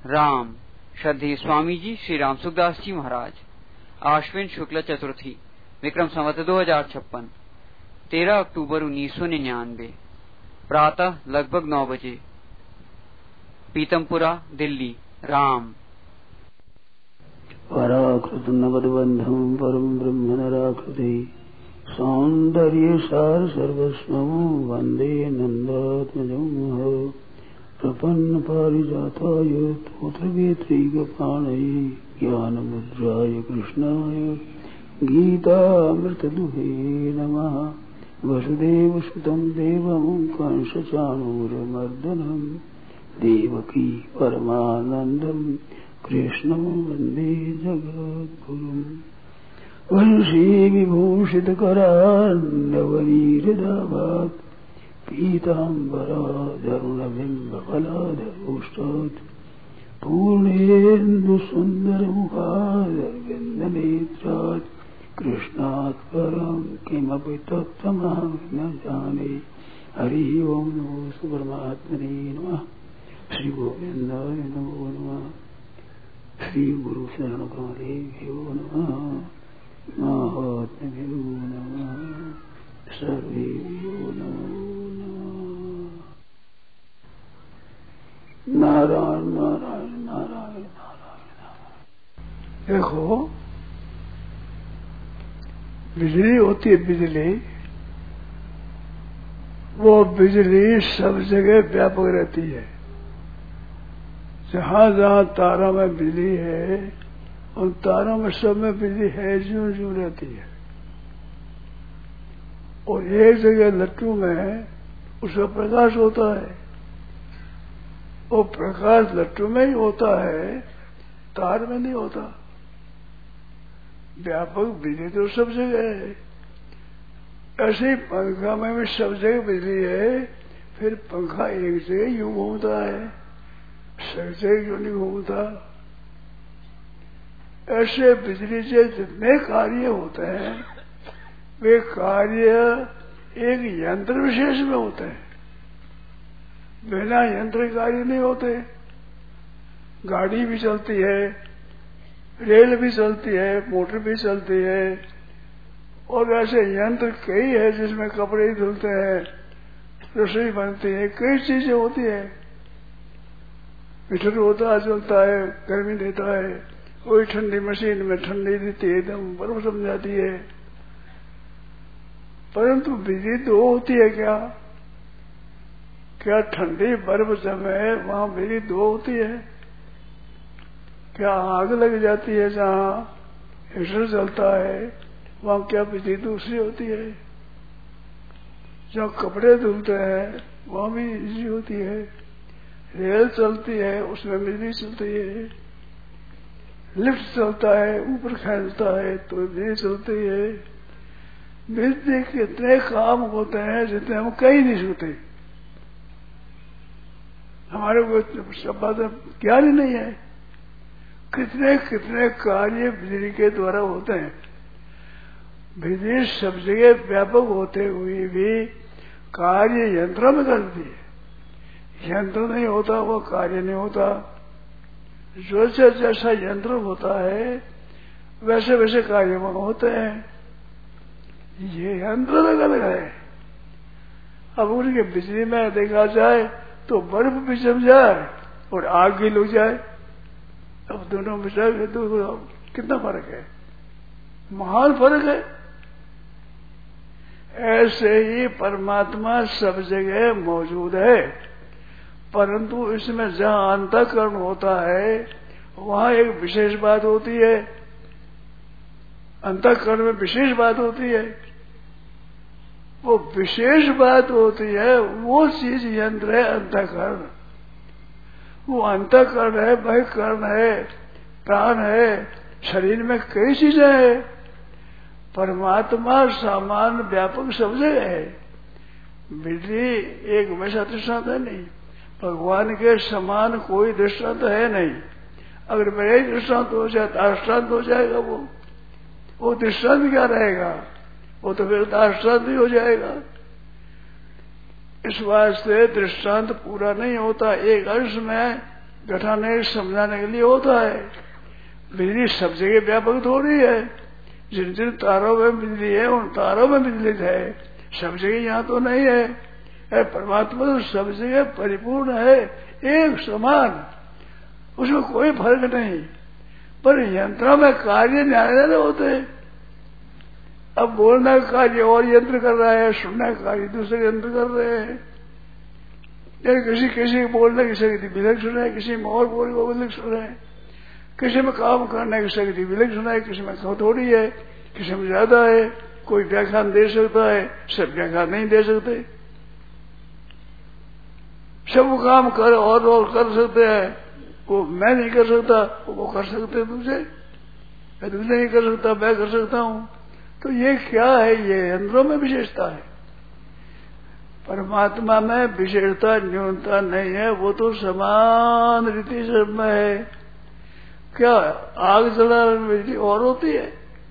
राम। श्रद्धेय स्वामी जी श्री राम सुखदास जी महाराज। आश्विन शुक्ल चतुर्थी, विक्रम संवत 2056, 13 अक्टूबर 1999, प्रातः लगभग 9 बजे, पीतमपुरा, दिल्ली। राम। पराकृत नगदबंधम परम ब्रह्म नराकृति सौंदर्य सार सर्वस्वं वंदे नंदात्मजं प्रपन्न पारिजाताय तोत्रवेत्रैकपाणये ज्ञानमुद्राय कृष्णाय गीतामृतदुहे नमः। वसुदेवसुतं देवं कंसचाणूरमर्दनं देवकी परमानन्दं कृष्णं वन्दे जगद्गुरुम्। वंशी विभूषितकरान्नवनीरदाभात् पीताम्बराधरुणबिम्बफलाधरोष्टात् पूर्णेन्दुसुन्दरमुखादरविन्दनेत्रात् कृष्णात् परं किमपि तत्त्वमहं न जाने। हरि ओं नमो परमात्मने नमः। श्री गोविन्दाय नमो नमः। श्री गुरु शरण कमलेभ्यो नमः। महात्म्यो नमः। सर्वेभ्यो नमो नमः। नारायण नारायण नारायण नारायण। देखो, बिजली होती है, बिजली, वो बिजली सब जगह व्यापक रहती है। जहां जहां तारों में बिजली है, उन तारों में सब में बिजली है, जूं जूं रहती है। और एक जगह लट्टू में उसका प्रकाश होता है, वो प्रकाश लट्टू में ही होता है, तार में नहीं होता। व्यापक बिजली तो सब जगह है। ऐसे ही पंखा में भी सब जगह बिजली है, फिर पंखा एक जगह यूं घूमता है, सब जगह यूं नहीं घूमता। ऐसे बिजली से जितने कार्य होते हैं, वे कार्य एक यंत्र विशेष में होते हैं, बिना यंत्र कार्य नहीं होते। गाड़ी भी चलती है, रेल भी चलती है, मोटर भी चलती है, और ऐसे यंत्र कई है जिसमें कपड़े धुलते हैं, रसोई बनती है, कई चीजें होती है। मीटर होता है, चलता है, गर्मी देता है, कोई ठंडी मशीन में ठंडी देती है, एकदम बर्फ जम जाती है। परंतु बिजली दो होती है क्या? क्या ठंडी बर्फ जमे वहां बिजली दो होती है? क्या आग लग जाती है जहां हीटर जलता है, वहां क्या बिजली दूसरी होती है? जहां कपड़े धुलते हैं वहां भी बिजली होती है। रेल चलती है, उसमें बिजली चलती है। लिफ्ट चलता है, ऊपर खेलता है तो बिजली चलती है। बिजली के इतने काम होते हैं जितने हम कहीं नहीं सुनते, हमारे को शब्द ज्ञान ही नहीं है। कितने कितने कार्य बिजली के द्वारा होते हैं। बिजली सब जगह व्यापक होते हुए भी कार्य यंत्रों में करती है। यंत्र नहीं होता वो कार्य नहीं होता। जैसे जैसा यंत्र होता है वैसे वैसे कार्य वहां होते हैं। ये यंत्र अलग अलग है। अब उनके बिजली में देखा जाए तो बर्फ भी जम जाए और आग भी लग जाए। अब दोनों में तो कितना फर्क है, महान फर्क है। ऐसे ही परमात्मा सब जगह मौजूद है, परंतु इसमें जहां अंतःकरण होता है वहां एक विशेष बात होती है। अंतःकरण में विशेष बात होती है। वो विशेष बात होती है, वो चीज यंत्र है अंतःकरण। वो अंतःकरण है, बहिःकरण है, प्राण है, शरीर में कई चीजें हैं। परमात्मा सामान्य व्यापक सब जगह है। बिजली एक वैसा दृष्टांत है नहीं, भगवान के समान कोई दृष्टांत है नहीं। अगर मेरा ही दृष्टांत हो जाए दृष्टांत हो जाएगा, वो दृष्टांत क्या रहेगा? वो तो फिर दृष्टांत भी हो जाएगा। इस वास्ते दृष्टांत पूरा नहीं होता। एक अंश में घटाने समझाने के लिए होता है। बिजली सब जगह व्यापक थोड़ी है। जिन जिन तारों में बिजली है उन तारों में बिजली है, सब जगह यहाँ तो नहीं है। परमात्मा तो सब जगह परिपूर्ण है, एक समान, उसमें कोई फर्क नहीं। पर यंत्रों में कार्य न्याय होते हैं। अब बोलने का कार्य और यंत्र कर रहा है, सुनने का कार्य दूसरे यंत्र कर रहे हैं। किसी किसी बोलने की शक्ति विलक सुना है, किसी में और बोल को विलक सुना है, किसी में काम करने की शक्ति विलक सुना है, किसी में थोड़ी है, किसी में ज्यादा है। कोई व्याख्यान दे सकता है, सब व्याख्यान नहीं दे सकते। सब काम कर और कर सकते हैं, वो मैं नहीं कर सकता, वो कर सकते दूसरे, मैं दूसरे नहीं कर सकता, मैं कर सकता हूं। तो ये क्या है? ये यंत्रों में विशेषता है। परमात्मा में विशेषता न्यूनता नहीं है, वो तो समान रीति सब में है। क्या आग जलाने में बिजली और होती है?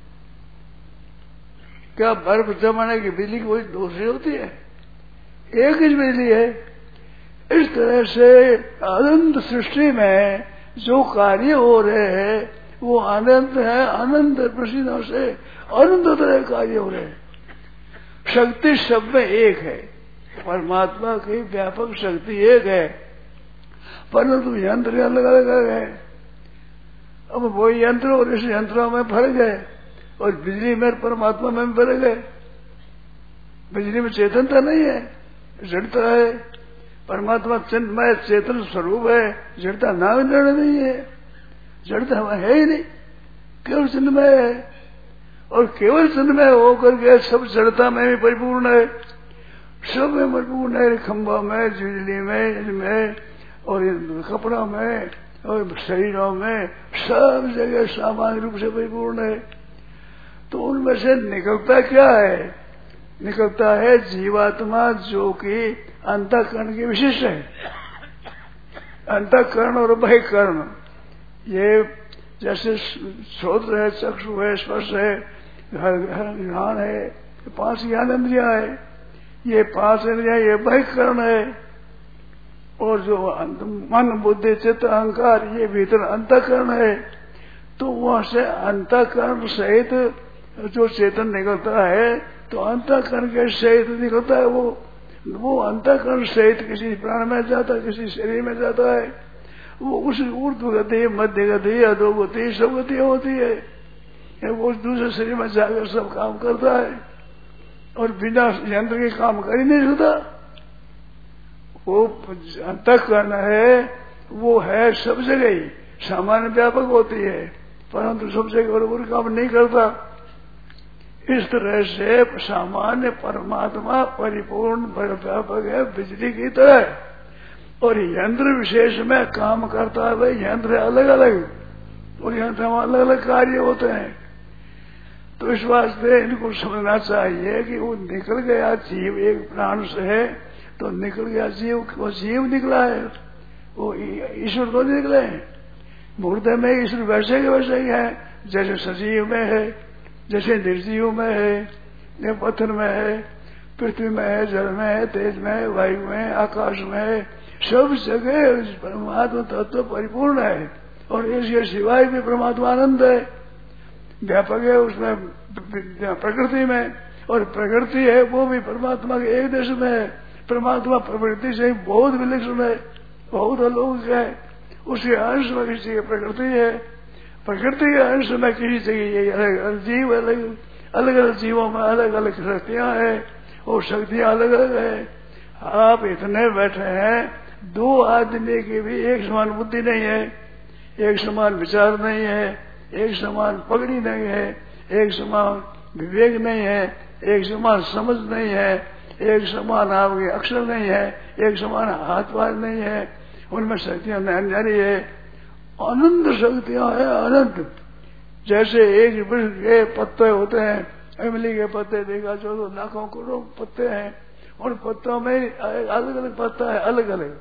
क्या बर्फ जमाने की बिजली कोई दूसरी होती है? एक ही बिजली है। इस तरह से अनंत सृष्टि में जो कार्य हो रहे हैं वो अनंत है, अनंत प्रसिद्धों से अनंत तरह कार्य हो रहे हैं। शक्ति सब में एक है, परमात्मा की व्यापक शक्ति एक है, परंतु यंत्र अलग अलग है। अब वो यंत्र और इस यंत्रों में फर्क है, और बिजली में परमात्मा में फर्क है। बिजली में चेतनता नहीं है, जड़ता है। परमात्मा चिन्मय चेतन स्वरूप है, जड़ता नाम जड़ नहीं है, जड़ता है ही नहीं, केवल चिन्मय है। और केवल चिन्मय होकर के सब जड़ता में भी परिपूर्ण है, सब में परिपूर्ण है। खंभा में, बिजली में, इनमें और कपड़ों में और शरीरों में, सब जगह सामान्य रूप से परिपूर्ण है। तो उनमें से निकलता क्या है? निकलता है जीवात्मा, जो कि अंतःकरण की विशेष है। अंतःकरण और बहिःकरण, ये जैसे श्रोत्र है, चक्षु है, स्पर्श है, ज्ञान है, 5 ज्ञान इंद्रियां है। ये 5 इंद्रियां ये बहिःकरण है। और जो मन बुद्धि चित्त अहंकार ये भीतर अंतःकरण है। तो वहां से अंतःकरण सहित जो चेतन निकलता है, तो अंतःकरण के सहित निकलता है। वो अंतःकरण सहित किसी प्राण में जाता है, किसी शरीर में जाता है। वो उस ऊर्ध्व गति, मध्य गति, अधो गति, सब गति होती है। वो दूसरे शरीर में जाकर सब काम करता है, और बिना यंत्र के काम कर ही नहीं सकता। वो अंतःकरण है, वो है सब जगह ही, सामान्य व्यापक होती है, परंतु सब जगह बराबर काम नहीं करता। इस तरह से सामान्य परमात्मा परिपूर्ण व्यापक है, बिजली की तरह। और यंत्र विशेष में काम करता है। भाई यंत्र अलग अलग, और यंत्र में अलग अलग कार्य होते हैं। तो इस वास्ते इनको समझना चाहिए कि वो निकल गया जीव एक प्राण से है, तो निकल गया जीव, वो जीव निकला है, वो ईश्वर तो निकले हैं। मुर्दे में ईश्वर वैसे के वैसे ही है, जैसे सजीव में है, जैसे निर्जीव में है, पत्थर में है, पृथ्वी में है, जल में है, तेज में है, वायु में, आकाश में है, सब जगह परमात्मा तत्व परिपूर्ण है। और इसके सिवाय भी परमात्मा आनंद है, व्यापक है उसमें प्रकृति में, और प्रकृति है वो भी परमात्मा के एक देश में है। परमात्मा प्रकृति से बहुत विलक्षण है, बहुत अलौकिक है। उसके अंश में किसी की प्रकृति है, प्रकृति के अंश में किसी जगह अलग अलग जीव, अलग अलग जीवों में अलग अलग शक्तियां हैं, और शक्तियां अलग अलग है। आप इतने बैठे हैं, 2 आदमी की भी एक समान बुद्धि नहीं है, एक समान विचार नहीं है, एक समान पगड़ी नहीं है, एक समान विवेक नहीं है, एक समान समझ नहीं है, एक समान आपके अक्षर नहीं है, एक समान हाथ पार नहीं है। उनमें शक्तियां नारी है, अनंत शक्तियां हैं, अनंत। जैसे एक वृक्ष के पत्ते होते हैं, इमली के पत्ते देखा जो लाखों करोड़ पत्ते हैं, उन पत्तों में अलग अलग पत्ता है, अलग अलग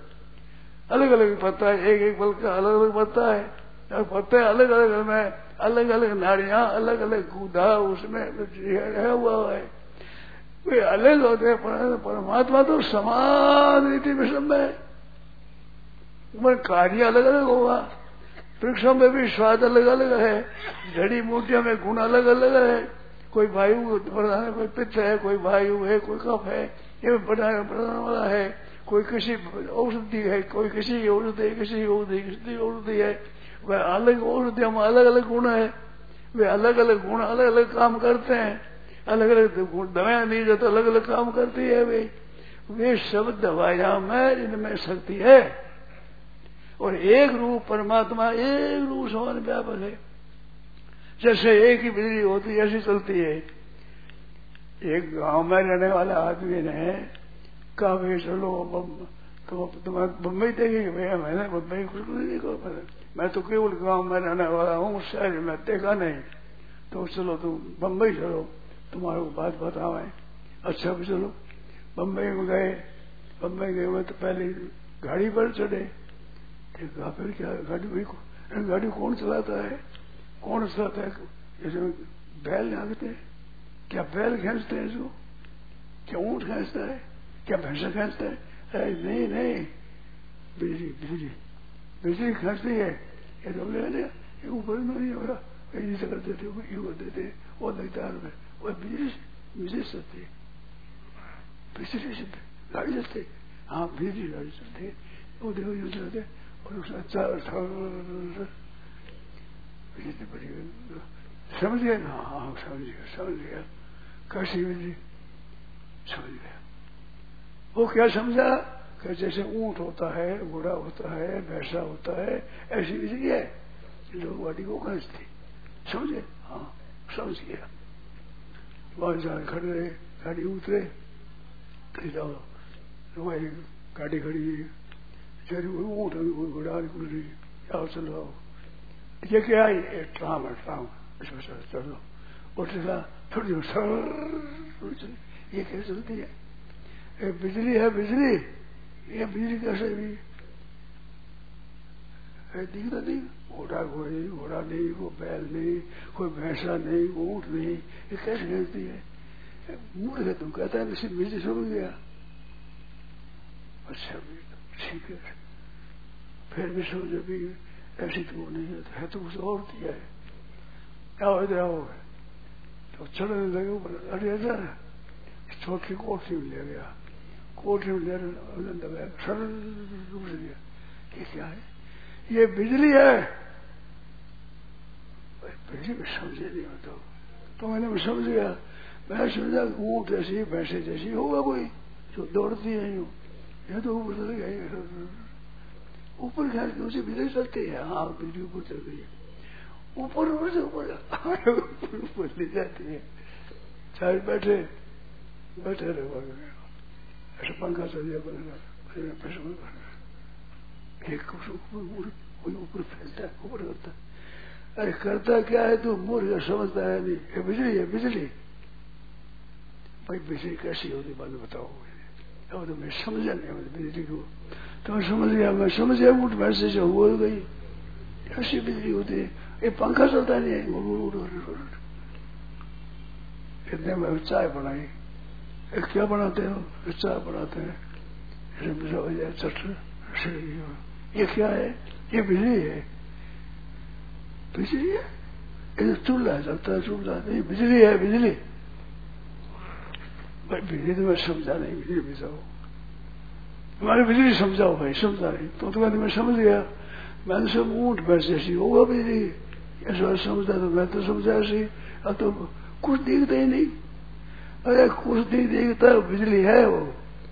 पत्ता है, एक एक बल का अलग अलग पत्ता है, और पत्ते अलग अलग में अलग अलग नाड़ियां, अलग अलग कूदा उसमें है हुआ है। वे अलग होते हैं, परमात्मा तो समान रीति में सब है। उम्र कार्य अलग अलग होगा। वृक्षों में भी स्वाद अलग अलग है, जड़ी बूटियों में गुण अलग अलग है। कोई वायु प्रधान है, कोई पित्त है, कोई वायु है, कोई कफ है, ये प्रधान वाला है। कोई किसी औषधि है, कोई किसी औषधि, किसी औषधि है। वह अलग औषधियों में अलग अलग गुण है, वे अलग अलग गुण अलग अलग काम करते हैं। अलग अलग दवाएं दी जो तो अलग अलग काम करती है। वे सब दवाइयां में इनमें शक्ति है। और एक रूप परमात्मा एक रूप समान व्यापक है। जैसे एक ही बिजली होती ऐसी चलती है। एक गांव में रहने वाले आदमी ने कहा भाई चलो तो तुम्हें बम्बई देखेंगे। भैया मैंने बम्बई कुछ नहीं देखा, मैं तो केवल गांव में रहने वाला हूँ, शहर में देखा नहीं। तो चलो तुम बम्बई चलो, तुम्हारे को बात बतावे। अच्छा भी चलो बम्बई में गए। बम्बई गए हुए तो पहले गाड़ी पर चढ़े। देखा फिर क्या गाड़ी कौन चलाता है, कौन चलाता है? जैसे बैल हाँकते हैं, क्या बैल खींचते हैं इसको? क्या ऊंट खींचता है? क्या भैंसा खींचता है? अरे नहीं नहीं, बिजली बिजली बिजली खींचती है। ये तो ये ऊपर नहीं हो रहा, ऐसे कर देते ये कर देते वो लगता है वो बिजली चलती है। बिजली से गाड़ी चलती, हाँ बिजली गाड़ी चलती है। वो देखो यूं चलते और उसका समझ गया ना? हाँ समझ गया कैसी बिजली समझ गया। वो क्या समझा कि जैसे ऊंट होता है, घोड़ा होता है, भैंसा होता है, ऐसी बिजली है लोग गाड़ी को खींचती। समझे? हाँ समझ गया। वहां जाकर खड़े रहे, गाड़ी उतरे, गाड़ी खड़ी, ऊँट घोड़ा निकल रही, आओ चलो आओ। ये क्या है? ट्राम है, ट्राम। चलो उठा थोड़ी ये कैसे चलती है? ये बिजली है, बिजली। ये बिजली कैसे भी दिखता नहीं। घोड़ा नहीं, कोई बैल नहीं, कोई भैंसा नहीं, ऊँट नहीं, ये कैसे खींचती है? मूर्ख है तुम, कहता है सिर्फ बिजली समझ गया। अच्छा ठीक है, फिर भी समझो भी ऐसी तो नहीं है तो कुछ और दिया है। आओ इधर आओ। तो चढ़ने लगे ऊपर। अरे इधर छोटी कोठी में ले गया, कोठी में ले गया, सरल रूप से दिया। ये क्या है? ये बिजली है। बिजली में समझे नहीं होता तो मैंने समझ गया। मैं समझा ऊँट जैसी भैंसे जैसी होगा कोई जो दौड़ती है यूं। ये तो ऊपर चल गया, ऊपर ख्याल की उसे बिजली चलती है। हाँ बिजली ऊपर चल गई है, ऊपर से ऊपर ले जाती है। चाहे बैठे रहो, ऐसा पंखा चल जाए ऊपर फैलता है, ऊपर करता है। अरे करता क्या है तू मूर्ख, समझता है नहीं। ये बिजली है, बिजली। भाई बिजली कैसी होती बाद में बताओ। अब तो मैं समझा नहीं बिजली को, तो मैं समझ गया। मैं समझ गया ऊँट भैंसे से हो गई, ऐसी बिजली होती है। ये पंखा चलता नहीं है। इतने में चाय बनाई। क्या बनाते हो? चाय बनाते हैं। ये क्या है? ये बिजली है। बिजली है? ये चूल्हा चलता है, चूल्हा नहीं, बिजली है, बिजली। भाई बिजली तो मैं समझा नहीं, बिजली बुझाओ, हमारी बिजली समझाओ। भाई समझा नहीं तो कहते मैं समझ गया। मैंने सब ऊँट भैंस जैसी होगा बिजली, ऐसा समझा तो मैं तो समझा ऐसी। अब तो कुछ दिखता ही नहीं। अरे कुछ नहीं दिखता, बिजली है वो।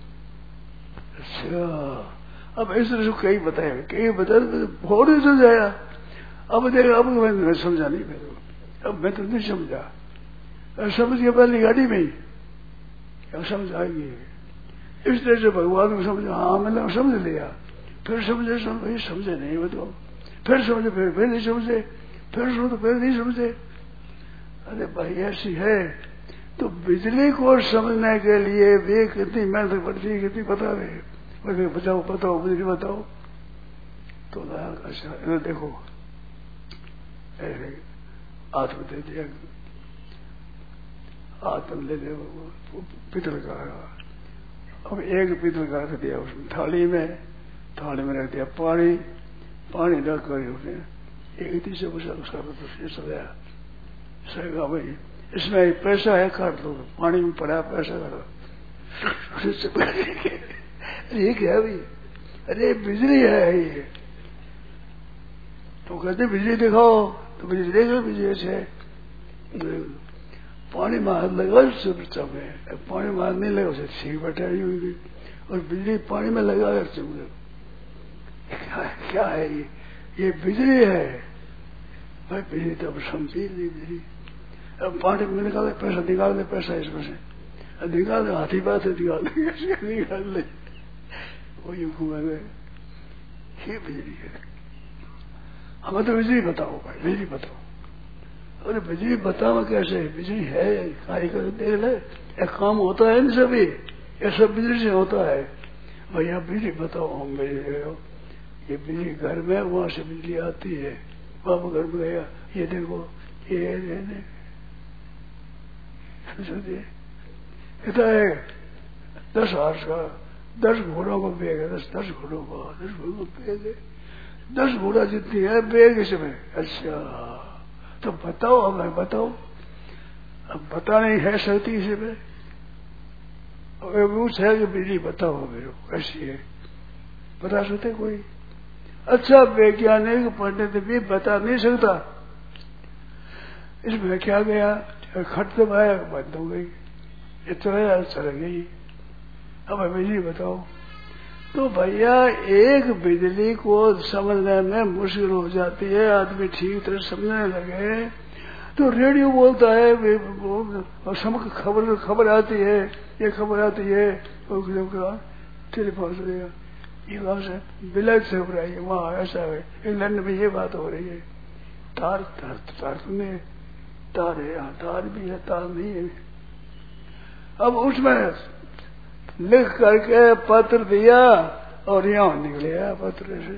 अच्छा अब इस तरह से कई बताए, बहुत ही समझाया। अब देखा, अब मैं समझा नहीं, अब मैं तो नहीं समझा। समझ गया पहली गाड़ी में ही, क्या समझ आएगी। इस तरह से भगवान को समझा। हाँ मैंने समझ लिया। फिर समझे, समझे नहीं वो तो, फिर समझे, फिर नहीं समझे, फिर समझे तो फिर नहीं समझे। अरे भाई ऐसी है तो बिजली को समझने के लिए भी कितनी मेहनत पड़ती है, कितनी पता है। बताओ बिजली बताओ। तो अच्छा देखो ऐसे आत्म दे दिया, आत्म ले दे पितल का। अब एक पितल का रख दिया उसमें थाली में, थाली में रख दिया पानी, पानी रख कर उसने एक ही से पूछा उसका तो सजाया, सहेगा भाई इसमें पैसा है काट दो, पानी में पड़ा पैसा करो। ये क्या भाई, अरे बिजली है ये, तो कहते बिजली दिखाओ, तो बिजली देखो बिजली से पानी में हाथ लगा चुपचाप है, पानी में हाथ नहीं लगा उसे छींक बैठाई हुई, और बिजली पानी में लगा कर चुप। क्या है ये बिजली है भाई, बिजली तो अब समझी नहीं बिजली। अब पानी में निकाले पैसा, निकाल दे पैसा इसमें से, निकाल दे हाथी बात है, निकाल ले वही हुकुम है, ये बिजली है। हमें तो बिजली बताओ भाई, बिजली बताओ। अरे बिजली बताओ कैसे, बिजली है कार्य कर देख ले, एक काम होता है ना सभी, ये सब बिजली से होता है। भैया बिजली बताओ, हम बिजली, ये बिजली घर में, वहां से बिजली आती है, बाबू घर में गया, ये देखो ये समझे, कहता है 10 हाथ का 10 घोड़ों को बेग है, 10 घोड़ों का 10 घोड़ों को बेग है, 10 घोड़ा जितनी है बेग इसमें। अच्छा तो बताओ, हमें बताओ, अब बता नहीं है सकती इसमें, पूछ है कि बिजली बताओ मेरे को कैसी है, बता सकते कोई? अच्छा वैज्ञानिक पंडित भी बता नहीं सकता, इसमें क्या गया, खट दबाया बंद हो गई, इतना चल गई, अब बिजली बताओ। तो भैया एक बिजली को समझने में मुश्किल हो जाती है, आदमी ठीक तरह समझने लगे तो रेडियो बोलता है, खबर आती है, ये खबर आती है, टेलीफोन से ये वहां से बिलायत से हो रही है, वहां ऐसा है, इंग्लैंड में ये बात हो रही है, तार तार तार में तार है, यहाँ तार भी है तार नहीं है। अब उसमें लिख करके पत्र दिया और यहाँ निकले पत्र से,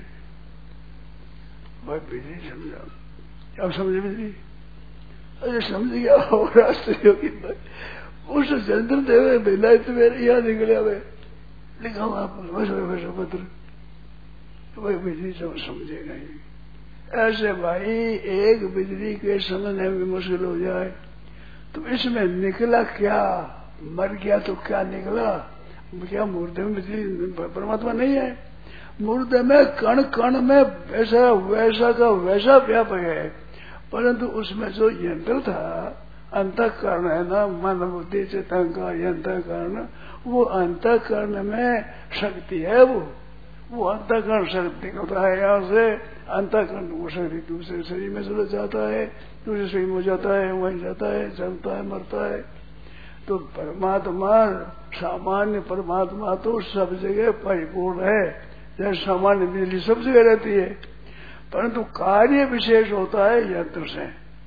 भाई बिजली समझा, अब समझे बिजली, अरे समझ गया हो राष्ट्रीय की उस चंद्र देव बिलायत में यहाँ निकले, हुए लिखा हुआ वैसा पत्र, तो भाई बिजली समझे नहीं। ऐसे भाई एक बिजली के समझने में मुश्किल हो जाए तो इसमें निकला क्या, मर गया तो क्या निकला, क्या मुर्दे में बिजली परमात्मा नहीं है, मुर्दे में कण कण में वैसा वैसा का वैसा व्यापक है, परंतु उसमें जो यंत्र था अंतःकरण है ना, मन बुद्धि चेतन का अंतःकरण, वो अंतःकरण में शक्ति है, वो अंतःकरण शक्ति होता है, यहाँ से अंतःकरण वो शक्ति दूसरे शरीर में चला जाता है, दूसरे शरीर में जाता है, वहीं जाता है, जलता है, मरता है। तो परमात्मा सामान्य परमात्मा तो सब जगह परिपूर्ण है, जैसे सामान्य बिजली सब जगह रहती है, परंतु कार्य विशेष होता है यंत्र से,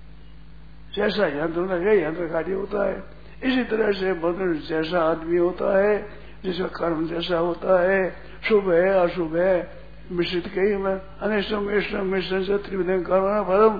जैसा यंत्र लगे यंत्र कार्य होता है। इसी तरह से बदन जैसा आदमी होता है, जिसका कर्म जैसा होता है, शुभ है अशुभ है, मिश्रित कही में अनिष्टम इष्टम मिश्रण से त्रिविधं कर्म फलम,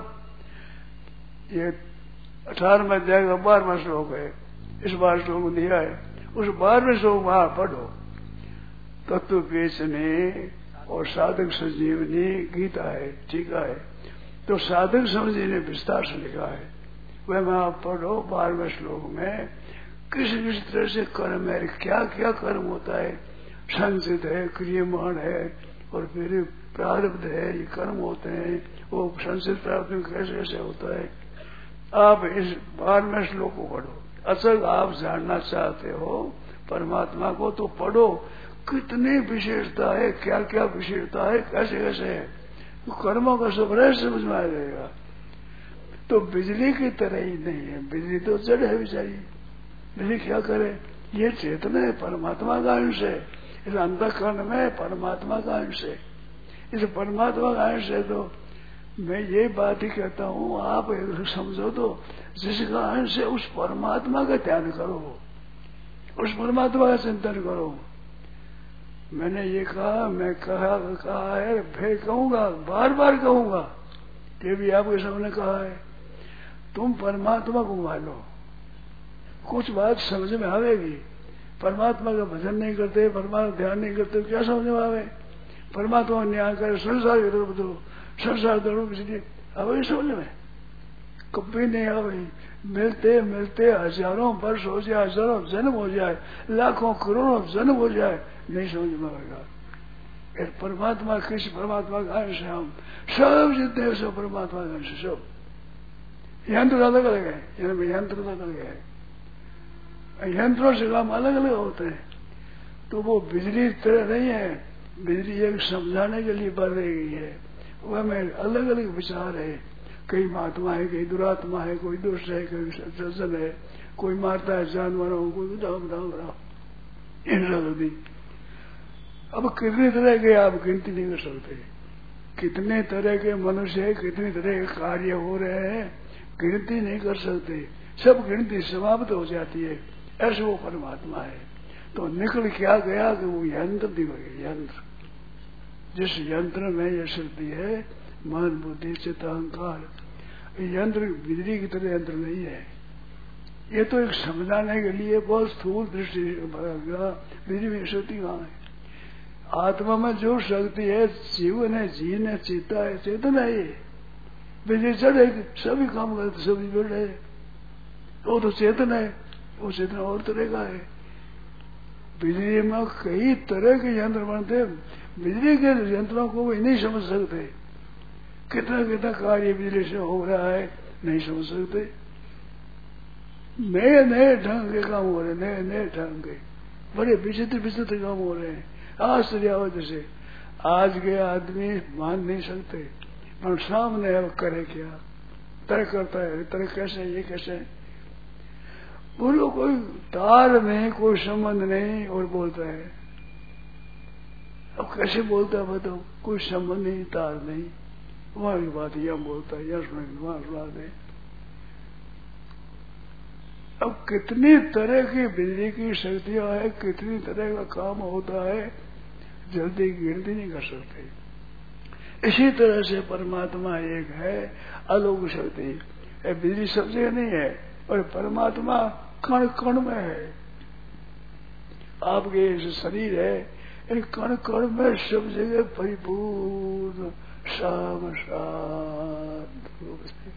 ये 18वें अध्याय का 12वां श्लोक है, इस बार श्लोक दिया है, उस 12वें श्लोक वहां पढ़ो, तत्व बेचने और साधक संजीवनी गीता है, टीका है, तो साधक संजीवनी विस्तार से लिखा है, वह वहां पढ़ो 12वें श्लोक में किस किस तरह से कर्म है, क्या क्या कर्म होता है, संचित है, क्रियमाण है, और फिर प्रारब्ध है, ये कर्म होते हैं, वो संचित प्रारब्ध कैसे कैसे होता है। आप इस 12वें श्लोक को पढ़ो, असल आप जानना चाहते हो परमात्मा को तो पढ़ो, कितनी विशेषता है, क्या क्या विशेषता है, कैसे कैसे है, तो कर्मों का सब रहस्य समझ में आ जाएगा। तो बिजली की तरह ही नहीं है, बिजली तो जड़ है बेचारी, बिजली क्या करे, ये चेतन है, परमात्मा का अंश है, इस अंतःकरण में परमात्मा का अंश है, इस परमात्मा का अंश है। तो मैं ये बात ही कहता हूँ, आप समझो तो जिसका अंश है उस परमात्मा का ध्यान करो, उस परमात्मा का चिंतन करो। मैंने ये कहा, मैं कहा है, फिर कहूंगा, बार बार कहूंगा, ये भी आपके सामने कहा है, तुम परमात्मा को मानो, कुछ बात समझ में आवेगी। परमात्मा का भजन नहीं करते, परमात्मा ध्यान नहीं करते, क्या समझ में आवे? परमात्मा न्याय करे संसार की तरफ दो, संसार दौड़ो इसलिए अब समझ में कभी नहीं आवे। मिलते मिलते हजारों वर्ष हो जाए, हजारों जन्म हो जाए, लाखों करोड़ों जन्म हो जाए, नहीं समझ में आएगा। परमात्मा किसी परमात्मा का अंश है, हम सब जितने सब परमात्मा का अंश, सब यंत्र अलग अलग है, यंत्र अलग अलग है, यंत्रों से काम अलग अलग होते हैं। तो वो बिजली तरह नहीं है, बिजली एक समझाने के लिए बढ़ रही है, वह में अलग अलग विचार है। कई महात्मा है, कई दुरात्मा है, कोई दुष्ट है, कोई सज्जन है, कोई मारता है जानवरों को, कोई बताओ अब कितने तरह के आप गिनती नहीं कर सकते, कितने तरह के मनुष्य है, कितने तरह के कार्य हो रहे हैं, गिनती नहीं कर सकते। सब गिनती समाप्त हो जाती है, ऐसे वो परमात्मा है। तो निकल क्या गया कि वो यंत्र दिखे, यंत्र जिस यंत्र में यह शक्ति है, मन बुद्धि चित्त अहंकार, यंत्र बिजली की तरह यंत्र नहीं है। ये तो एक समझाने के लिए बहुत स्थूल दृष्टि बिजली में शक्ति कहाँ है। आत्मा में जो शक्ति है, जीवन है, जीन है, चेता है, चेतन है, ये बिजली चढ़े सभी काम करते, सभी बढ़ रहे, वो तो चेतन है, वो चेतन और तरह का है। बिजली में कई तरह के यंत्र बनते, बिजली के यंत्रों को भी नहीं समझ सकते, कितना कितना कार्य बिजली से हो रहा है, नहीं समझ सकते। नए नए ढंग के काम हो रहे, नए नए ढंग के बड़े विचित्र विचित्र काम हो रहे हैं। आश्चर्य से आज के आदमी मान नहीं सकते, पर सामने अब करे क्या, तय करता है, तरह कैसे, ये कैसे, बोलो कोई तार नहीं, कोई संबंध नहीं, और बोलता है। अब कैसे बोलता है बताओ, कोई संबंध नहीं, तार नहीं, वहां की बात यह बोलता है, यह सुनेंगे, वहां सुना दे। अब कितनी तरह की बिजली की शक्तियां है, कितनी तरह का काम होता है, जल्दी गिनती नहीं कर सकते। इसी तरह से परमात्मा एक है, अलौकिक शक्ति। बिजली सब जगह नहीं है, और परमात्मा कण कण में है। आपके जो शरीर है, इन कण कण में सब जगह परिपूर्ण शाम शांत रूप से।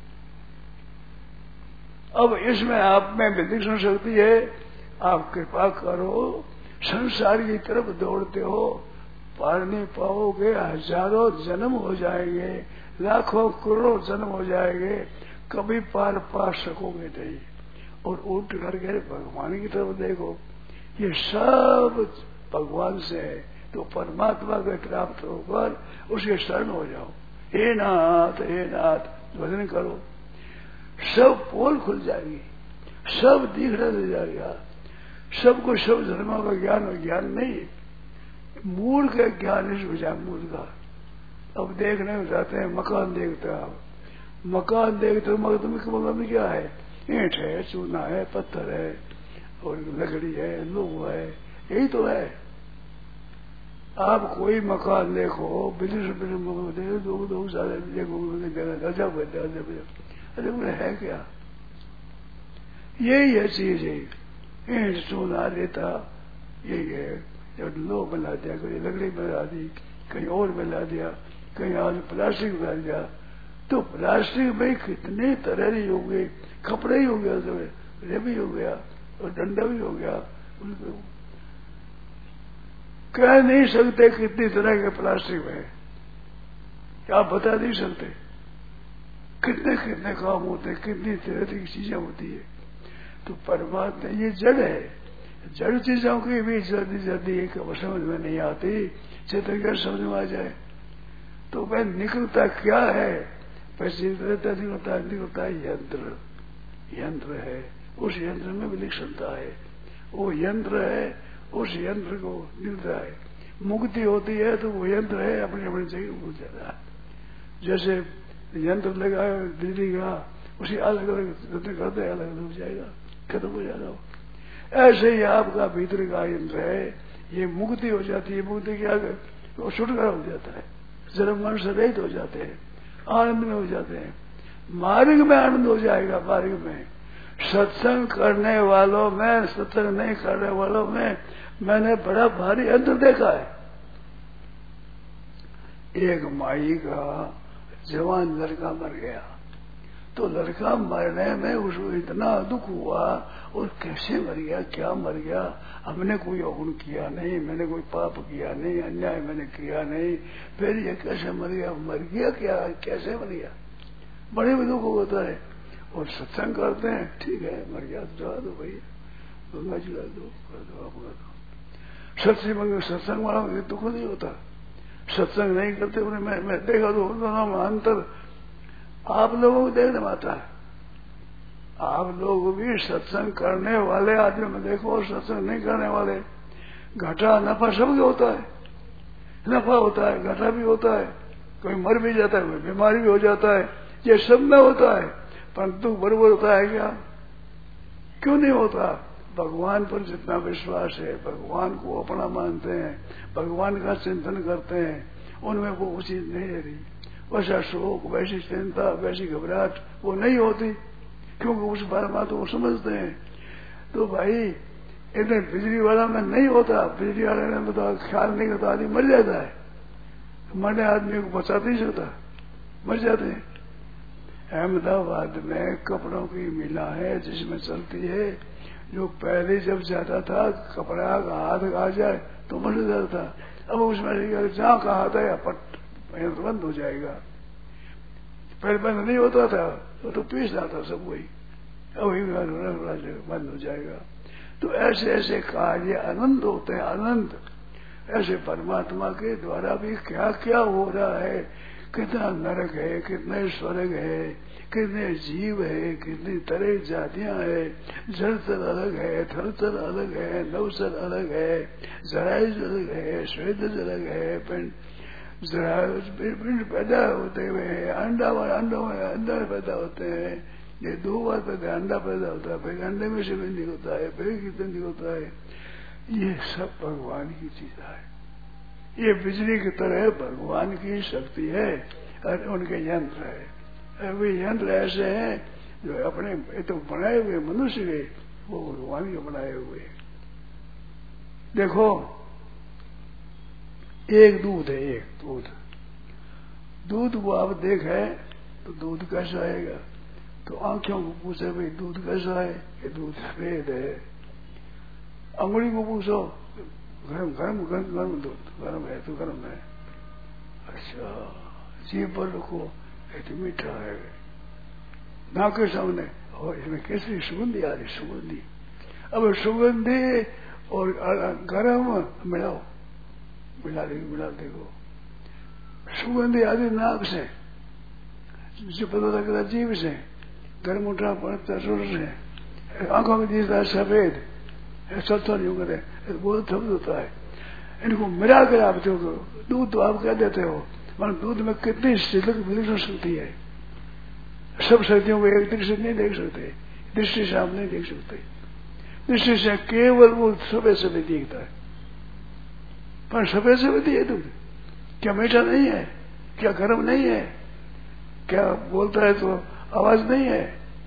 अब इसमें आप में विलक्षण शक्ति है, आप कृपा करो, संसार की तरफ दौड़ते हो, पार नहीं पाओगे, हजारों जन्म हो जाएंगे, लाखों करोड़ों जन्म हो जाएंगे, कभी पार पा सकोगे नहीं। और उल्ट करके भगवान की तरफ देखो, ये सब भगवान से है, तो परमात्मा के प्राप्त होकर उसके शरण हो जाओ। हे नाथ भजन करो, सब पोल खुल जाएगी, सब दिखने लग जाएगा, सबको सब धर्मों का ज्ञान और ज्ञान नहीं, मूल का ज्ञान इस वजह मूल का। अब देखने में जाते हैं, मकान देखते हैं, आप मकान देखते हो, मकान में क्या है, ईंट है, चूना है, पत्थर है, और लकड़ी है, लोग है, यही तो है। आप कोई मकान देखो, बिजली मकान देखो, दो सारे देखो, अरे बोले है क्या, यही है चीज है, ईंट चूना रेता, यही है। जब लोग बना दिया, कहीं लकड़ी बना दी, कहीं और बना दिया, कहीं आज प्लास्टिक बना दिया, तो प्लास्टिक में कितने तरह ही हो गए, कपड़े ही हो गया, सब भी हो गया, और डंडा भी हो गया। कह नहीं सकते कितनी तरह के प्लास्टिक में, क्या बता नहीं सकते, कितने कितने काम होते हैं, कितनी तरह की चीजें होती है। तो परमात्मा ये जड़ है, जड़ चीजों की भी जल्दी जल्दी एक समझ में नहीं आती, चेतन क्या समझ में आ जाए। तो वह निकलता क्या है, पैसे निकलता है यंत्र, यंत्र है, उस यंत्र में विलक्षणता है, वो यंत्र है, उस यंत्र को मिलता है। मुक्ति होती है तो वो यंत्र है, अपनी अपनी जगह मुझ जाता है। जैसे यंत्र लगाए बिजली का, उसे अलग अलग करते अलग अलग हो जाएगा, खत्म हो जाएगा। ऐसे ही आपका भीतर का यंत्र है, ये मुक्ति हो जाती है। मुक्ति क्या, वो छुटकारा हो जाता है, जन्म मन से रहित हो जाते हैं, आनंद में हो जाते हैं, मार्ग में आनंद हो जाएगा। मार्ग में सत्संग करने वालों में, सत्संग नहीं करने वालों में मैंने बड़ा भारी अंतर देखा है। एक माई का जवान लड़का मर गया, तो लड़का मरने में उसको इतना दुख हुआ, और कैसे मर गया, क्या मर गया, हमने कोई अवगुण किया नहीं, मैंने कोई पाप किया नहीं, अन्याय मैंने किया नहीं, फिर ये कैसे मर गया क्या, कैसे मर गया, बड़े भी दुख होता है। और सत्संग करते हैं, ठीक है मर गया तो जा दो भाई, गंगा जी कर दो, आप कर दो। सत्संग वाला दुख नहीं होता, सत्संग नहीं करते उन्हें मैं देखा तो दोनों में अंतर आप लोगों को देखने में आता है। आप लोग भी सत्संग करने वाले आदमी में देखो और सत्संग नहीं करने वाले, घाटा नफा सबके होता है, नफा होता है, घाटा भी होता है, कोई मर भी जाता है, कोई बीमारी भी हो जाता है, ये सब में होता है, परंतु बराबर होता है क्या, क्यों नहीं होता? भगवान पर जितना विश्वास है, भगवान को अपना मानते हैं, भगवान का चिंतन करते हैं, उनमें वो चीज नहीं रही, वैसा शोक, वैसी चिंता, वैसी घबराहट वो नहीं होती, क्योंकि उस परमात्मा को समझते हैं। तो भाई इतने बिजली वाला में नहीं होता, बिजली वाले ने तो ख्याल नहीं करता, आदमी मर जाता है, मरने आदमी को बचा नहीं सकता, मर जाते हैं। अहमदाबाद में कपड़ों की मिला है जिसमें चलती है, जो पहले जब जाता था कपड़ा का हाथ आ जाए तो मर जाता था, अब उसमें जहाँ का हाथ है पट बंद हो जाएगा, पहले बंद नहीं होता था तो पीस जाता सब वही, अब बंद हो जाएगा। तो ऐसे ऐसे कार्य अनंत होते हैं, अनंत। ऐसे परमात्मा के द्वारा भी क्या क्या हो रहा है, कितना नरक है, कितने स्वर्ग है, कितने जीव है, कितनी तरह जातियां है, जलचर अलग है, थलचर अलग है, नवचर अलग है, जरायुज अलग है, श्वेतज अलग है, पिंड पैदा होते हुए अंडा पैदा होते हैं, ये 2 बार पैदा अंडा पैदा होता है, फिर अंडे में से भी होता है, फिर कितने होता है, ये सब भगवान की चीज है। ये बिजली की तरह भगवान की शक्ति है और उनके यंत्र है। वे यंत्र ऐसे हैं जो अपने तो बनाए हुए मनुष्य के, वो भगवान के बनाए हुए। देखो एक दूध है, एक दूध को आप देखे तो दूध कैसा आएगा, तो आंखों को पूछे भाई दूध कैसा है, ये दूध सफेद है। अंगुली को पूछो गरम गरम गरम गरम दूध, गरम है तो गरम है। अच्छा जीभ पर रखो ये तो मीठा है, नाक के सामने और इसमें कैसी सुगंधी आ रही, सुगंधी। अब सुगंधी और गरम मिलाओ, मिला देखो सुगंधी आदि नाक से, मुझे पता लगता जीभ से, गर्म उठा पड़ता जोर से, आंखों में दिखता सफेद, सत्ता नहीं करे, बहुत शब्द होता है। इनको मिला कर आप देखो, दूध तो आप कह देते हो, मगर दूध में कितनी शिलक मिल सकती है। सब शक्तियों को एक दृष्टि नहीं देख सकते, दृष्टि से आप नहीं देख सकते, दृष्टि से केवल वो सफेद सफेद दिखता है, पर सफेद सफेद है दूध, क्या मीठा नहीं है, क्या गर्म नहीं है, क्या बोलता है तो आवाज नहीं है,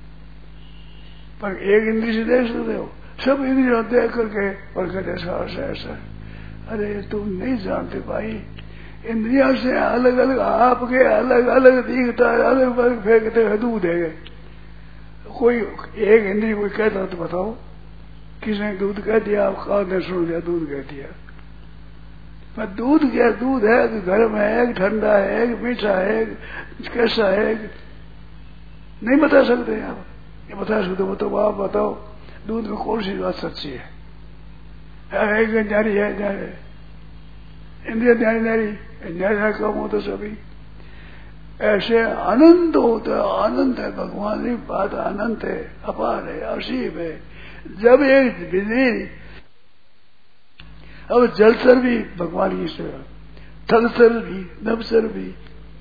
पर एक इंद्रिय से देख सकते हो, सब इंद्रियों देख करके और कहते ऐसा ऐसा। अरे तुम नहीं जानते भाई, इंद्रियों से अलग अलग आपके अलग अलग दिखता है, अलग अलग फेंकते हैं दूध है। कोई एक इंद्रिय कोई कहता तो बताओ, किसने दूध कह दिया, आप कहा ने सुन लिया दूध कह दिया, पर दूध क्या दूध है, गर्म है, ठंडा है, मीठा है, कैसा है नहीं बता सकते आप। ये बता सकते हो तो आप बताओ दूध में कौन सी बात सच्ची है, जारी है जारी, इंद्रिया न्यारी कम हो तो सभी ऐसे अनंत होता है, अनंत है भगवान की बात, अनंत है, अपार है, असीम है। जब एक बिजली, अब जलचर भी भगवान की सेवा, थलचर भी, नवचर भी,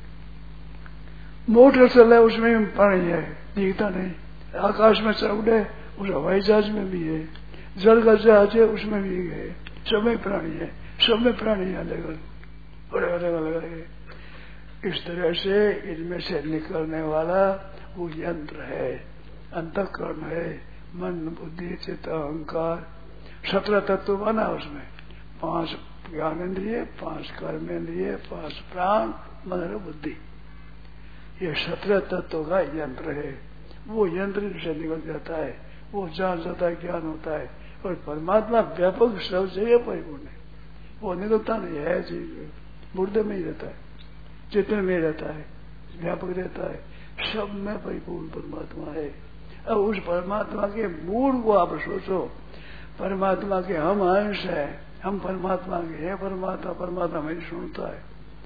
मोटर चल है उसमें भी पानी है, दिखता नहीं, आकाश में चौड़े उस हवाई जहाज में भी है, जल का जहाज है उसमें भी है, सब में प्राणी है, सब में प्राणी अलग अलग है। इस तरह से इनमें से निकलने वाला वो यंत्र है, अंतःकरण है, मन बुद्धि चित्त अहंकार, 17 तत्व बना उसमें, 5 ज्ञानेन्द्रिय, 5 कर्मेंद्रिय, 5 प्राण, मन और बुद्धि, ये 17 तत्वों का यंत्र है। वो यंत्र से निकल जाता है, वो जान जाता है, ज्ञान होता है। और परमात्मा व्यापक सब जगह परिपूर्ण है, वो निकलता नहीं है, जीव मुर्दे में ही रहता है, चेतन में रहता है, व्यापक रहता है, सब में परिपूर्ण परमात्मा है। अब उस परमात्मा के मूल को आप सोचो, परमात्मा के हम अंश है, हम परमात्मा के हैं, परमात्मा में सुनता है।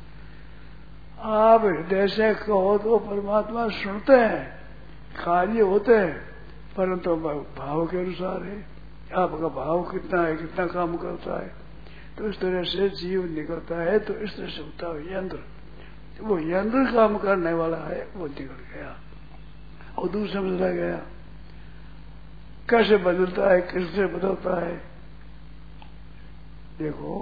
आप हृदय से कहो तो परमात्मा सुनते हैं, कार्य होते हैं, परंतु भाव के अनुसार है। आपका भाव कितना है, कितना काम करता है, तो इस तरह से जीव निकलता है। तो इस तरह से होता है यंत्र, वो यंत्र काम करने वाला है, वो निकल गया और दूसरे में चला गया। कैसे बदलता है, किससे बदलता है? देखो,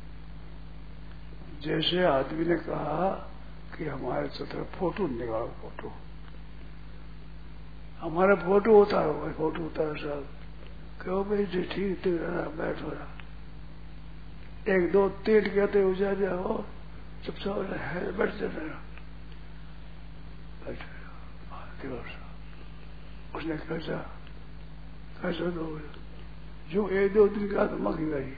जैसे आदमी ने कहा कि हमारे चित्र फोटो निकालो, फोटो हमारा फोटो उतारो, फोटो उतारो साहब, क्यों भाई जी ठीक दिख रहा, बैठो रहा, 1 2 3 कहते हो जा जाओ, चुपचाप है, बैठ जाना, बैठ उसने कैसा दो जो 1 2 दिन का तो मक गई।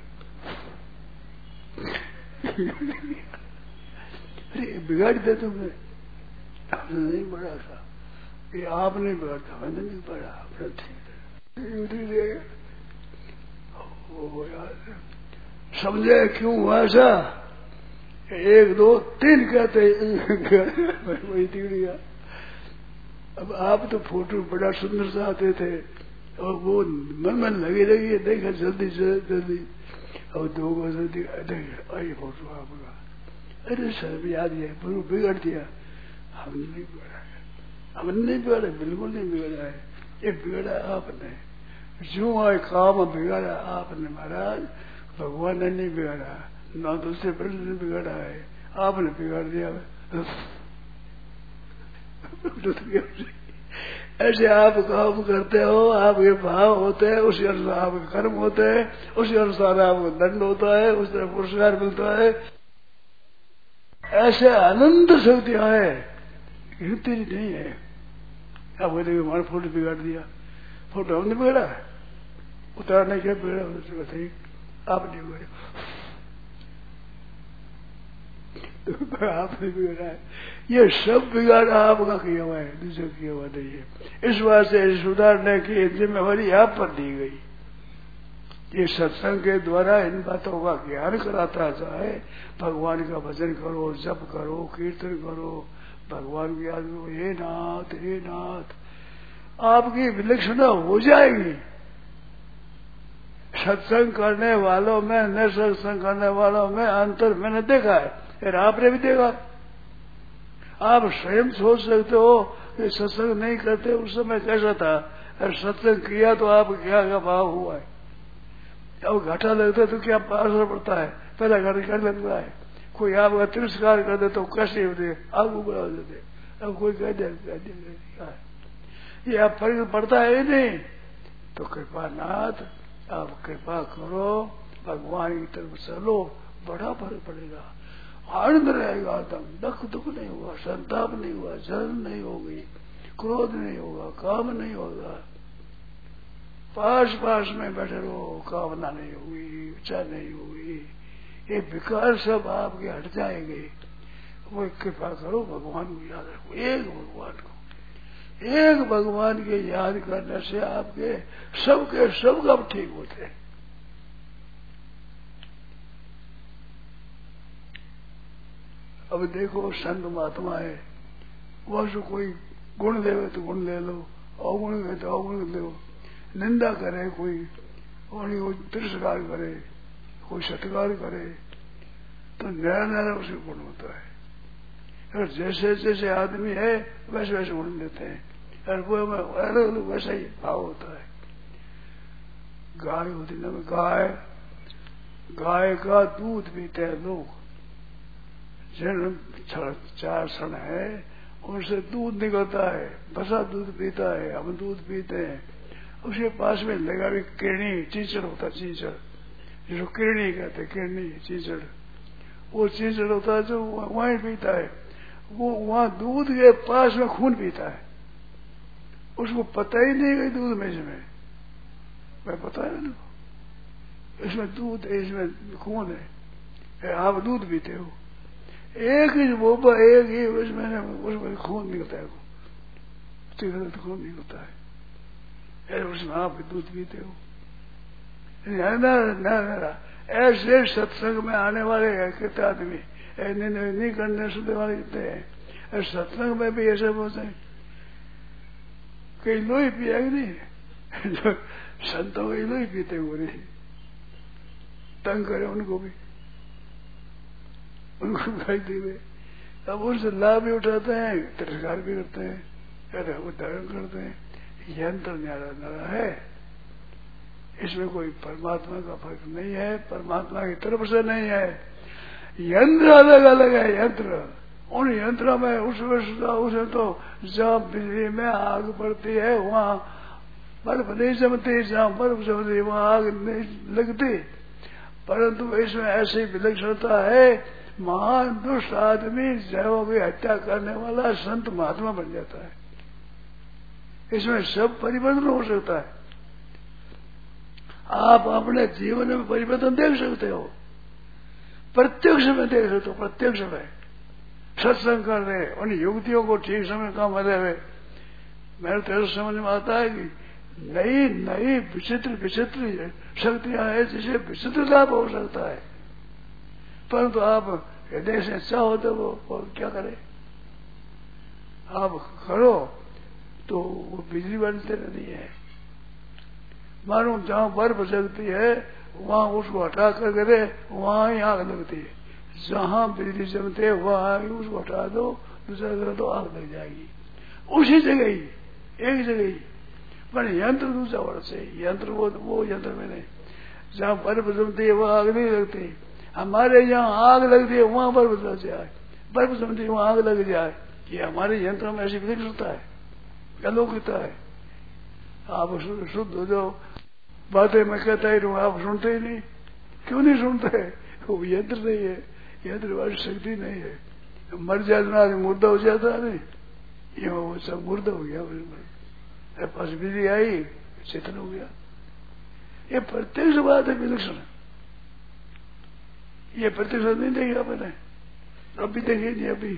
अरे बिगाड़ दे तुमने, आपने नहीं बढ़ा था, ये आप नहीं बढ़ता, मैंने नहीं बढ़ा, अपना ठीक है। समझे क्यों हुआ ऐसा? 1 2 3 कहते वही दिख गया। अब आप तो फोटो बड़ा सुंदर से आते थे और वो मन में लगी रही, देखा जल्दी से जल्दी, और 2 बजे देख आई फोटो आपका, अरे सर याद है, बिगड़ दिया। हमने नहीं बिगड़ा है, हमने नहीं बिगड़ा, बिल्कुल नहीं बिगड़ा है, ये बिगड़ा आपने, जो आए काम बिगाड़ा आपने महाराज, भगवान ने नहीं बिगाड़ा, ना दूसरे प्रश्न ने बिगाड़ा है, आपने बिगाड़ दिया। ऐसे आप काम करते हो, आपके भाव होते हैं, उसी अनुसार आपके कर्म होते हैं, उसी अनुसार आपको दंड होता है, उस तरह पुरस्कार मिलता है। ऐसे अनंत शक्तियां है, गिनती नहीं है। आप कहते हमारा फोटो बिगाड़ दिया, फोटो हमने बिगड़ा है, उतारने क्या बिगड़ा, आपने बिगड़ा, आपने बिगड़ा है, ये सब बिगाड़ा आपका किया हुआ है, दूसरा किया हुआ नहीं है। इस बात से सुधारने की जिम्मेवारी आप पर दी गई। ये सत्संग के द्वारा इन बातों का ज्ञान कराता जाए, भगवान का भजन करो, जप करो, कीर्तन करो, भगवान की याद करो, हे नाथ हे नाथ, आपकी विलक्षणता हो जाएगी। सत्संग करने वालों में, न सत्संग करने वालों में अंतर मैंने देखा है, फिर आपने भी देखा। आप स्वयं सोच सकते हो कि सत्संग नहीं करते उस समय कैसा था, और सत्संग किया तो आप क्या का भाव हुआ है। अब घाटा लगता है तो क्या असर पड़ता है, पहला घाटा कर लगता है। कोई आपका तिरस्कार कर दे तो कैसे होते, आगू बढ़ा देते, अब कोई कह दे ये आप फर्क पड़ता है नहीं। तो कृपा नाथ आप कृपा करो, भगवान की तरफ चलो, बड़ा फर्क पड़ेगा, आनंद रहेगा, दुख नहीं होगा, संताप नहीं होगा, जलन नहीं होगी, क्रोध नहीं होगा, काम नहीं होगा, पास पास में बैठे रहो, कामना नहीं होगी, इच्छा नहीं होगी, ये विकार सब आपके हट जाएंगे। वो कृपा करो, भगवान को याद रखो, एक भगवान के याद करने से आपके सबके सब काम ठीक होते हैं। अब देखो संत महात्मा है, वह जो कोई गुण देवे तो गुण ले लो, अवगुण है तो अवगुण ले लो, निंदा करे कोई, और तिरस्कार करे कोई, सत्कार करे, तो नया नया उसे गुण होता है। और जैसे जैसे आदमी है वैसे वैसे गुण देते हैं, और वो अलग अलग वैसा ही भाव होता है। गाय होती ना, गाय का दूध पीते हैं लोग, जिन 4 क्षण है उनसे दूध निकलता है, बसा दूध पीता है, हम दूध पीते हैं। उसके पास में लगा भी केणी चीचड़ होता, चीचड़ जिसको किरणी कहते, किरणी चीचड़, वो चीचड़ होता है जो वहीं पीता है, वो वहां दूध के पास में खून पीता है, उसको पता ही नहीं कि दूध में इसमें, मैं पता है ना, इसमें दूध है, इसमें खून है, आप दूध पीते हो, एक ही बोबा, एक ही उसमें खून निकलता है, खून निकलता है, उसमें आप दूध पीते हो। ऐसे सत्संग में आने वाले कितने आदमी नहीं करने सुनने वाले कितने हैं, सत्संग में भी ऐसे बोलते हैं, कई लोही पिया कि नहीं, जो संतों के लोही पीते हुए नहीं, तंग करे उनको भी, उनको गाली दे, अब उनसे लाभ भी उठाते हैं, तिरस्कार भी करते हैं, उदाहरण करते हैं, यंत्र न्यारा है, इसमें कोई परमात्मा का फर्क नहीं है, परमात्मा की तरफ से नहीं है, यंत्र अलग अलग है, यंत्र, उन यंत्रों में उसमें तो जहाँ बिजली में आग पड़ती है वहाँ बर्फ नहीं जमती, जहाँ बर्फ जमती वहाँ आग नहीं लगती, परंतु इसमें ऐसी विलक्षणता है, महान दुष्ट आदमी जैवों की हत्या करने वाला संत महात्मा बन जाता है, इसमें सब परिवर्तन हो सकता है। आप अपने जीवन में परिवर्तन देख सकते हो, प्रत्यक्ष में देख सकते हो, प्रत्यक्ष में सत्संग कर रहे, उन युवतियों को ठीक समय काम मरे हुए, मेरे तो समझ में आता है कि नई नई विचित्र विचित्र शक्तियां हैं जिसे विचित्र लाभ हो सकता है, परंतु आप हृदय से चाहो तो वो क्या करे, आप करो तो वो बिजली वाली तरह नहीं है, मानो जहाँ बर्फ जगती है वहाँ उसको हटा कर करे वहाँ ही आग लगती है, जहाँ बिजली जमते है वहाँ ही उसको हटा दो, दूसरा करे तो आग लग जाएगी, उसी जगह ही, एक जगह ही, पर यंत्र दूसरा वर्ष है, यंत्र वो यंत्र में नहीं, जहाँ बर्फ जमती है वहाँ आग नहीं लगती, हमारे यहाँ आग लगती है वहाँ बर्फ लग जाए, बर्फ जमती है वहाँ आग लग जाए, ये हमारे यंत्र में ऐसी विलक्षणता है, अलौकिकता है। आप शुद्ध हो जाओ, बातें मैं कहता ही रहूं, आप सुनते ही नहीं, क्यों नहीं सुनते, वो यंत्र नहीं है, यंत्र वाली शक्ति नहीं है, मर जाना मुर्दा हो जाता नहीं, ये वो सब मुर्दा हो गया, पास बिजली आई चेतन हो गया, ये प्रत्यक्ष बात है, विलक्षण, ये प्रत्यक्ष नहीं देखी आपने, अभी देखिए नहीं, अभी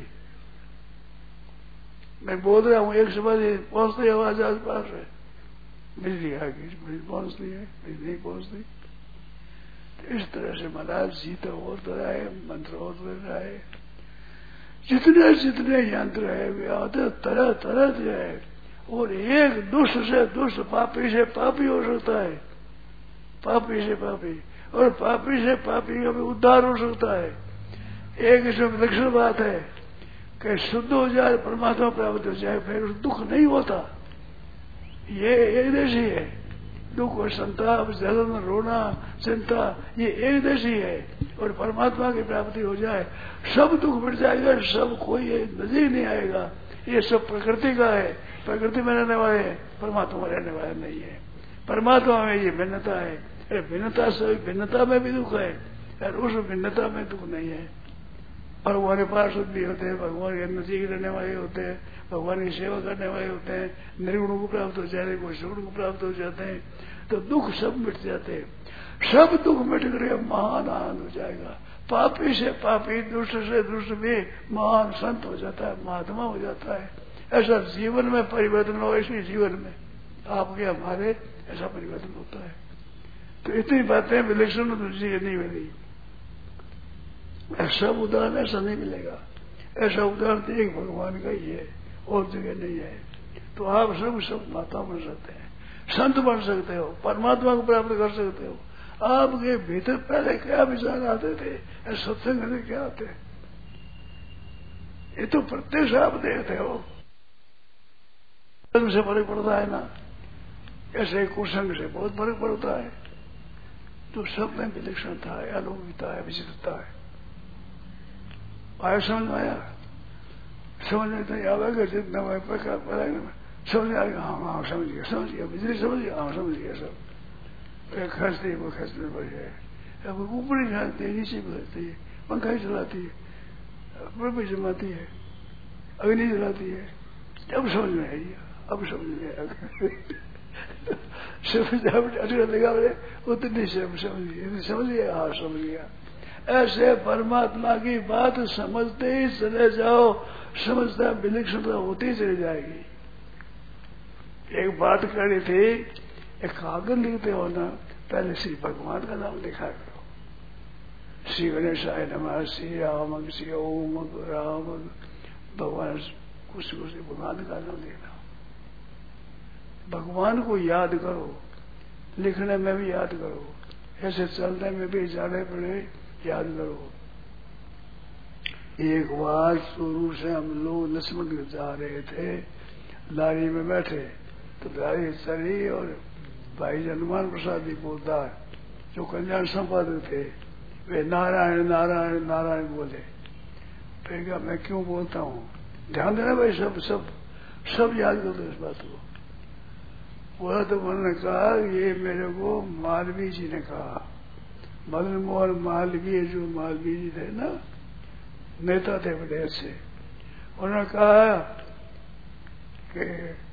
मैं बोल रहा हूँ एक समय पहुंचती आवाज आस पास है, बिजली आ गई, बिजली पहुंचती है, बिजली नहीं पहुंचती, तो इस तरह से महाराज जीता होता है, मंत्र होते रहे, जितने जितने यंत्र है वे आते तरह तरह से है, और एक दुष्ट से दुष्ट, पापी से पापी हो सकता है, पापी से पापी, और पापी से पापी का भी उद्धार हो सकता है। एक इसमें विलक्षण बात है कि शुद्ध हो जाए, परमात्मा प्राप्त हो जाए, फिर दुख नहीं होता, ये एक देशी है, दुख और संताप, जलन, रोना, चिंता, ये एक देशी है, और परमात्मा की प्राप्ति हो जाए सब दुख मिट जाएगा, सब कोई नजर नहीं आएगा, ये सब प्रकृति का है, प्रकृति में रहने वाले है, परमात्मा में रहने वाले नहीं है, परमात्मा में ये भिन्नता है, भिन्नता से भिन्नता में भी दुख है, और उस भिन्नता में दुख नहीं है। भगवान के पास भी होते हैं, भगवान के नजीक रहने वाले होते हैं, भगवान की सेवा करने वाले होते हैं, निर्गुण को प्राप्त हो जाते हैं, कोई सगुण को प्राप्त हो जाते हैं, तो दुख सब मिट जाते हैं, सब दुख मिट कर महान आनंद हो जाएगा, पापी से पापी, दुष्ट से दुष्ट भी महान संत हो जाता है, महात्मा हो जाता है। ऐसा जीवन में परिवर्तन हो, इसी जीवन में आपके हमारे ऐसा परिवर्तन होता है। तो इतनी बातें विलक्षण दूसरी नहीं मिली, ऐसा उदाहरण ऐसा नहीं मिलेगा, ऐसा उदाहरण एक भगवान का ही है, और जगह नहीं है। तो आप सब माता बन सकते हैं, संत बन सकते हो, परमात्मा को प्राप्त कर सकते हो। आपके भीतर पहले क्या विचार आते थे, सत्संग में क्या आते, ये तो प्रत्यक्ष आप देखते हो, से फर्क पड़ता है ना, ऐसे कुसंग से बहुत फर्क पड़ता है। तो सब में विलक्षणता है, अलौकिकता है, विचित्रता है। आया समझ में आया, समझ में तो आवेगा जितना मैं प्रकार पढ़ाएगा, समझ आएगा, हाँ समझ गया, बिजली समझ गया, हाँ समझ गया, सब खर्च नहीं वो खर्च में बढ़ जाए, अब ऊपर ही चलाती है, नीचे भी करती है, पंखा ही चलाती है, बल्ब जमाती है, अग्नि जलाती है। अब समझ में आई, अब समझ में आया। समझ लगा उतनी से समझ गया। हाँ समझ गया। ऐसे परमात्मा की बात समझते ही चले जाओ, समझता विलक्षणता होती चली जाएगी। एक बात करनी थी, एक कागज लिखते हो ना, पहले श्री भगवान का नाम लिखा करो, श्री गणेशाय नमः, श्री राम, श्री ओम राम, भगवान कुछ भगवान का नाम लिखना। भगवान को याद करो, लिखने में भी याद करो, ऐसे चलने में भी जाने पड़े याद करो। एक बार शुरू से हम लोग लक्ष्मण जा रहे थे, लारी में बैठे तो लारी चली और भाई हनुमान प्रसाद जी पोदार जो कल्याण संपादक थे, वे नारायण नारायण नारायण बोले। फिर क्या मैं क्यों बोलता हूँ, ध्यान देना भाई, सब सब सब याद कर दो इस बात को। बोला तो उन्होंने कहा, ये मेरे को मालवीय जी ने कहा, मदन मोहन मालवीय, जो मालवीय जी थे ना, नेता थे बड़े अच्छे, उन्होंने कहा कि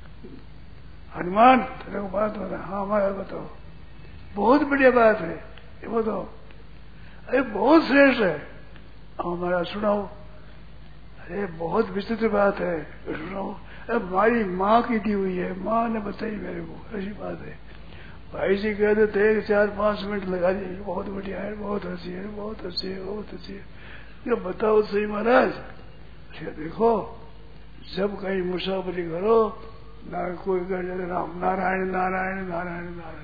हनुमान तेरे को बात हो रहा है। हाँ हमारा बताओ, बहुत बढ़िया बात है ये बताओ। अरे बहुत श्रेष्ठ है, हमारा सुनाओ। अरे बहुत विचित्र बात है, सुनाओ। हमारी माँ की दी हुई है, माँ ने बताई मेरे को, ऐसी बात है। भाई जी कहते थे 4-5 मिनट लगा दिए, बहुत बढ़िया है, बहुत अच्छी है, बहुत अच्छी है, बहुत अच्छी है। ये बताओ सही महाराज। देखो जब कहीं मुसाफरी करो ना, कोई कहे राम नारायण नारायण नारायण नारायण,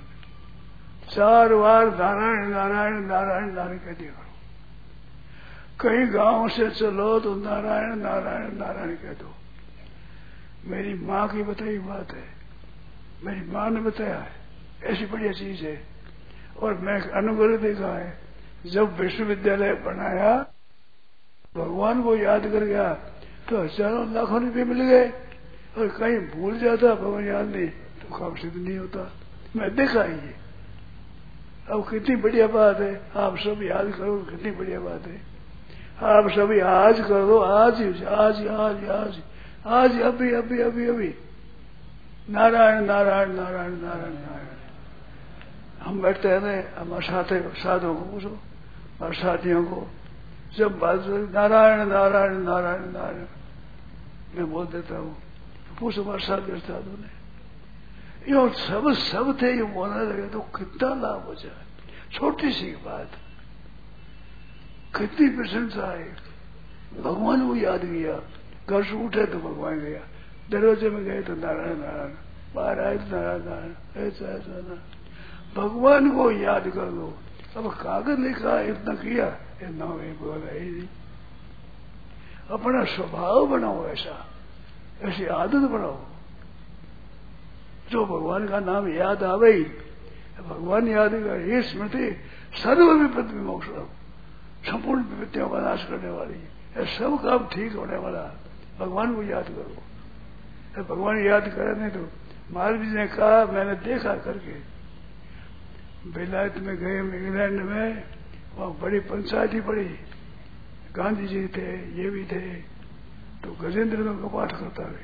4 बार नारायण नारायण नारायण नारायण कह दिया करो। कहीं गांव से चलो तो नारायण नारायण नारायण कह दो। मेरी माँ की बताई बात है, मेरी माँ ने बताया है, ऐसी बढ़िया चीज है। और मैं अनुभव देखा है, जब विश्वविद्यालय बनाया, भगवान को याद कर गया तो हजारों लाखों रुपये मिल गए, और कहीं भूल जाता भगवान याद नहीं तो काम सिद्ध नहीं होता। मैं देखा ही ये। अब कितनी बढ़िया बात है, आप सब याद करो, कितनी बढ़िया बात है। आप सभी आज करो, आज आज आज आज आज अभी अभी अभी अभी नारायण नारायण नारायण नारायण नारायण। हम बैठते हैं, हमारे साथियों को पूछो, और साथियों को जब बात नारायण नारायण नारायण नारायण मैं बोल देता हूँ, पूछो हमारे साथियों ने, यो सब थे, ये बोलने लगे तो कितना लाभ हो जाए। छोटी सी बात, कितनी प्रशंसा है। भगवान को याद किया, घर से उठे तो भगवान गया, दरवाजे में गए तो नारायण नारायण, बाहर आए तो नारायण नारायण, ऐसा ऐसा ना। भगवान को याद कर लो। अब कागज लिखा इतना किया, इतना बोला ही नहीं। अपना स्वभाव बनाओ, ऐसी आदत बनाओ, जो भगवान का नाम याद आवे ही, भगवान याद कर, ये स्मृति सर्व विपत्ति मोक्ष, संपूर्ण विपत्तियों का नाश करने वाली है, सब काम ठीक होने वाला। भगवान को याद करो। भगवान याद करे नहीं तो, महाराज जी ने कहा, मैंने देखा करके, बेलायत में गए, इंग्लैंड में, वहां बड़ी पंचायत ही पड़ी, गांधी जी थे, ये भी थे, तो गजेंद्र का पाठ करता है।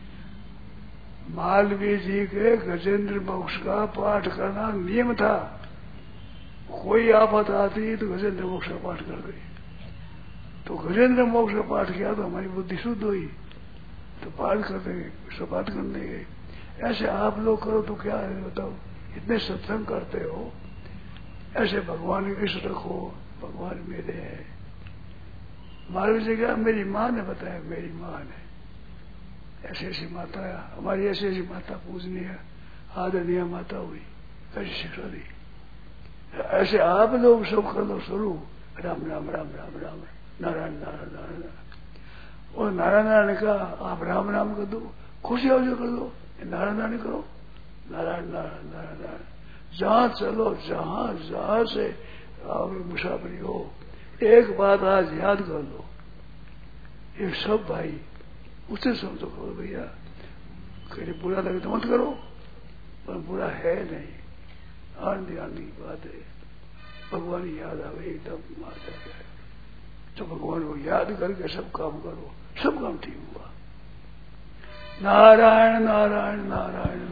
मालवीय जी के गजेंद्र मोक्ष का पाठ करना नियम था। कोई आफत आती तो गजेंद्र मोक्ष का पाठ कर गई, तो गजेंद्र मोक्ष का पाठ किया तो हमारी बुद्धि शुद्ध हुई, तो पाठ करते सपाठ करने गए। ऐसे आप लोग करो तो क्या है बताओ, इतने सत्संग करते हो, ऐसे भगवान की इष्ट रखो, भगवान मेरे हैं। मालवीय जी क्या, मेरी माँ ने बताया, मेरी माँ ने ऐसी ऐसी माता है, हमारी ऐसी ऐसी माता पूजनीय आदरणीय माता हुई, ऐसी शिक्षा दी। ऐसे आप लोग सब कर लो शुरू, राम राम राम राम राम नारायण नारायण नारायण। और नारायण नारायण का आप राम राम कर दो, खुशी हो जो कर दो, नारायण नारायण करो, नारायण नारायण नारायण नारायण। जहां चलो, जहां से मुसाफरी हो, एक बात आज याद कर लो, ये सब भाई उसे समझो करो भैया, कहीं बुरा लगे तो मत करो, पर बुरा है नहीं, आनंद आनंद की बात है। भगवान याद आ गए, एकदम आ जाए तो भगवान को याद करके सब काम करो, सब काम ठीक हुआ। नारायण नारायण नारायण